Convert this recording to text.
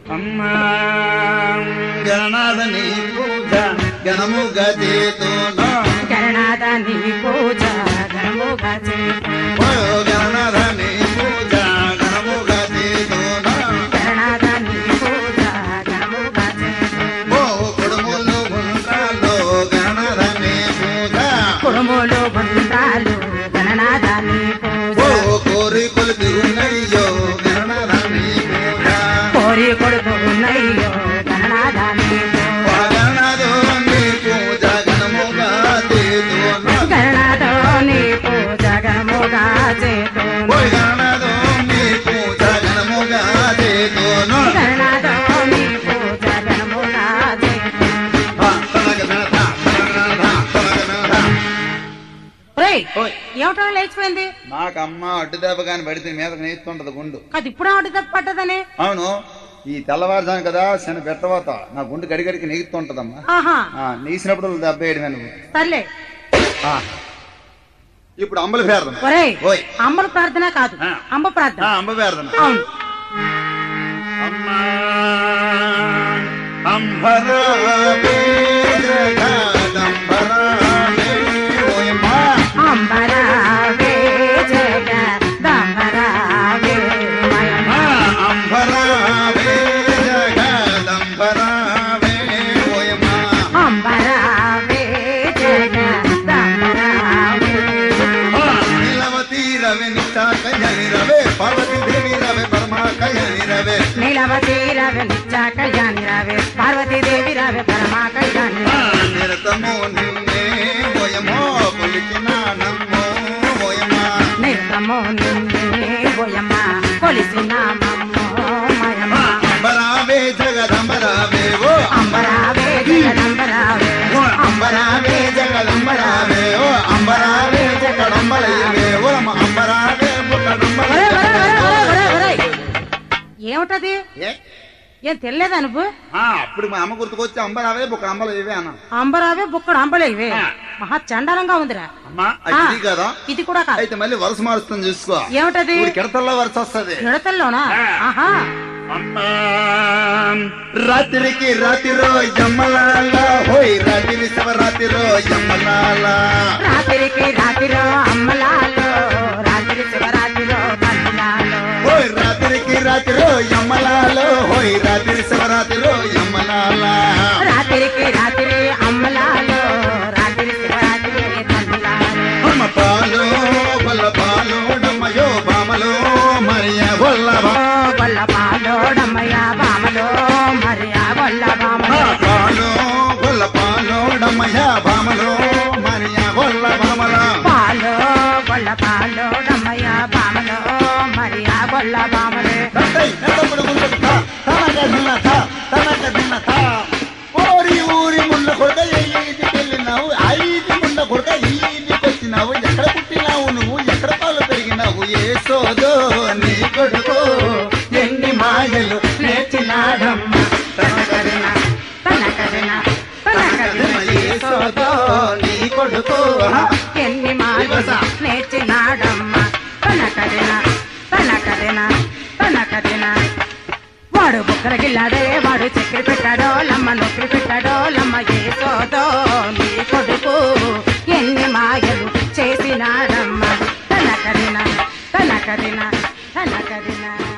అమ్మా గణనాథ నీ పూజ గణముగా చేతును గణనాథ నీ పూజ గణముగా చేతును గణనాథ నీ పూజ గణముగా చేతును గణనాథ నీ పూజ గణముగా చేతును కుడుములు గుండ్రాలు గణనాథ నీ పూజ కుడుములు గుండ్రాలు గణనాథ నీ పూజ కోరికలు తిరునయ్యో గణనాథ నీ పూజ కోరి కొడుకున్నయ్యో గణనాథ నీ పూజ గణనాథో నీ పూజ గణముగా చేతును గణనాథో నీ పూజ గణముగా చేతును గణనాథో నీ పూజ గణముగా చేతును గణనాథో నీ పూజ గణముగా చేతును ఏమిటో లేచిపోయింది నాకమ్మ అడ్డు దెబ్బ కాని పడితే మీద నేస్తుంటది గుండు అది ఇప్పుడు ఆవిడ తప్ప పట్టదని అవును ఈ తెల్లవారుజాను కదా శని పెట్టబోతా నా గుండు గడిగడికి నెగుతుంటదమ్మా ఆహా నీసినప్పుడు దెబ్బ వేయడమే నువ్వు సర్లే ఇప్పుడు అంబల ప్రార్థన ఒరేయ్ ఓయ్ అమ్మల ప్రార్థన కాదు అంబ ప్రార్థన అంబ ప్రార్థన అవును అమ్మా అంబరావే జగదంబరావే ఓయమ్మా అంబరావే జగదంబరావే మయమ్మా అంబరావే జగదంబరావే ఓయమ్మా అంబరావే జగదంబరావే నీలవతి రవి నిత్యాకయ్యని రవే పార్వతీ దేవి రవే పరమాకయ్యని రవే నీలవతి రవి నిత్యాకయ్యని రవే పార్వతీ దేవి రవే పరమాకయ్యని నిరతము నిన్నే ఓయమో కొలిచిన నమ్మో ఓయమ్మా నిరతము నిన్నే ఓయమ్మా కొలిసిన మమ్మో మయమ్మా అంబరావే జగదంబరావే ఓ అంబరావే జగదంబరావే అంబరావే జగదంబరావే ఓ అంబరావే జగదంబరయవే ఓ అంబరావే ఏమిటది ఏం తెలియదా నువ్వు అప్పుడు మా అమ్మ గుర్తుకొచ్చి అంబరావే బుక్క అంబలు ఇవే అన్న అంబరావే బుక్కడు అంబలే ఇవే మహా చండాలంగా ఉందిరా అమ్మా అది కదా ఇది కూడా కాదు అయితే మళ్ళీ వరుస మారుస్తాను చూసుకో ఏమిటది కిడతల్లో వరుస వస్తుంది విడతల్లోనా ఆహా అమ్మా రాత్రికి రాత్రిరో యమ్మలాల హోయ్ రాత్రి శివరాత్రిరో యమ్మలాల రాత్రికి రాత్రిలో అమ్మలాలో రాత్రి శివరాత్రిలో తల్లిలాలో హోయ్ రాత్రికి రాత్రిరో యమ్మలాలో హోయ్ రాత్రి శివరాత్రిరో యమ్మలాల రాత్రికి రాత్రి అమ్మలాలో రాత్రి శివరాత్రి తల్లిలాలో అమ్మ పాలు గొల్ల పాలు డమ్మయో బామలో మరియ గొల్ల గొల్ల పాలోడమ్మయ్య బామలో మరియా గొల్ల బామలో పాలు గొల్ల పాలు డమ్మయ్య బామలో మరియ గొల్ల బామల పాలో గొల్ల పాలోడమ్మయ్య బామలో మరియా గొల్ల బామలే ఊరి ఊరి ముళ్ళ కొడక ఈదికి వెళ్ళినావు ఐదు ముళ్ళ కొడక ఈదికి వచ్చినావు ఎక్కడ పుట్టినావు నువ్వు ఎక్కడ పాలు పెరిగినావు ఏ సోదో నీ కొడుకు ఎన్ని మాయలు నేర్చినాడమ్మ తనకరిన తనకరిన తనకరిన ఏ సోదో నీ కొడుకు ఎన్ని మాయలు నేర్చినాడమ్మ తనకరిన తనకరిన తనకరిన వాడు బుక్కల గిల్లాడే వాడు చక్కెర పెట్టాడో లమ్మ నొక్కిరి పెట్టాడో లమ్మ ఏసోదో నీ కొడుకు ఎన్ని మాయలు చేసినాడమ్మ తనకరిన తనకరిన తనకరిన